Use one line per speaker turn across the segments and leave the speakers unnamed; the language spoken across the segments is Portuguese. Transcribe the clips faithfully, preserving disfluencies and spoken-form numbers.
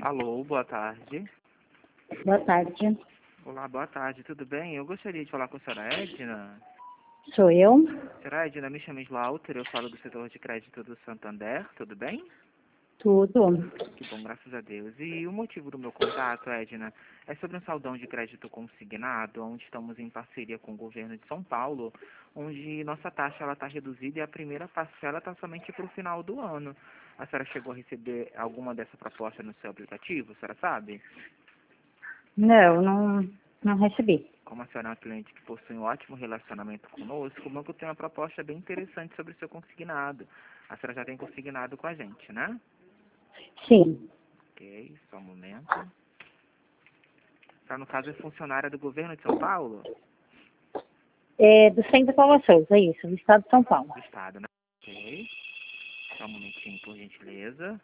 Alô, boa tarde.
Boa tarde.
Olá, boa tarde, tudo bem? Eu gostaria de falar com a senhora Edna.
Sou eu.
Senhora Edna, me chamo Slaughter, eu falo do setor de crédito do Santander, tudo bem?
Tudo.
Que bom, graças a Deus. E o motivo do meu contato, Edna, é sobre um saldão de crédito consignado, onde estamos em parceria com o governo de São Paulo, onde nossa taxa está reduzida e a primeira parcela está somente para o final do ano. A senhora chegou a receber alguma dessa proposta no seu aplicativo, a senhora sabe?
Não, não, não recebi.
Como a senhora é uma cliente que possui um ótimo relacionamento conosco, o banco tem uma proposta bem interessante sobre o seu consignado. A senhora já tem consignado com a gente, né?
Sim.
Ok, só um momento. A senhora, no caso, é funcionária do governo de São Paulo?
É do Centro Paula Souza, é isso, do Estado de São Paulo.
Do Estado, né? Ok. Só um momentinho, por gentileza.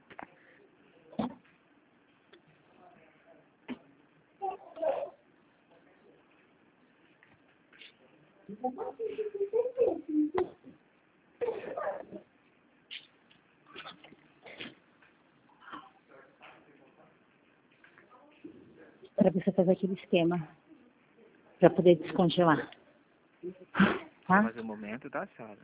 Para você fazer aquele esquema. Para poder descongelar. Tá?
Mais um momento, tá, senhora?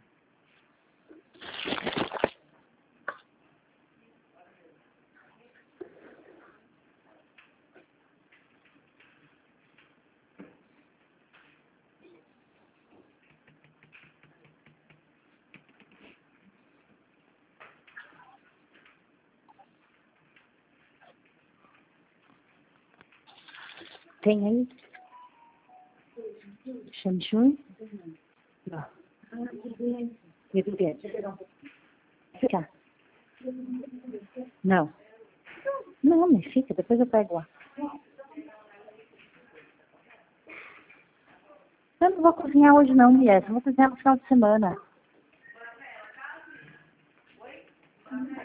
Tem aí? Chanchun? Não. Muito bem. Fica. Não. Não, mas fica, depois eu pego lá. Eu não vou cozinhar hoje não, mulher. Eu vou cozinhar no final de semana.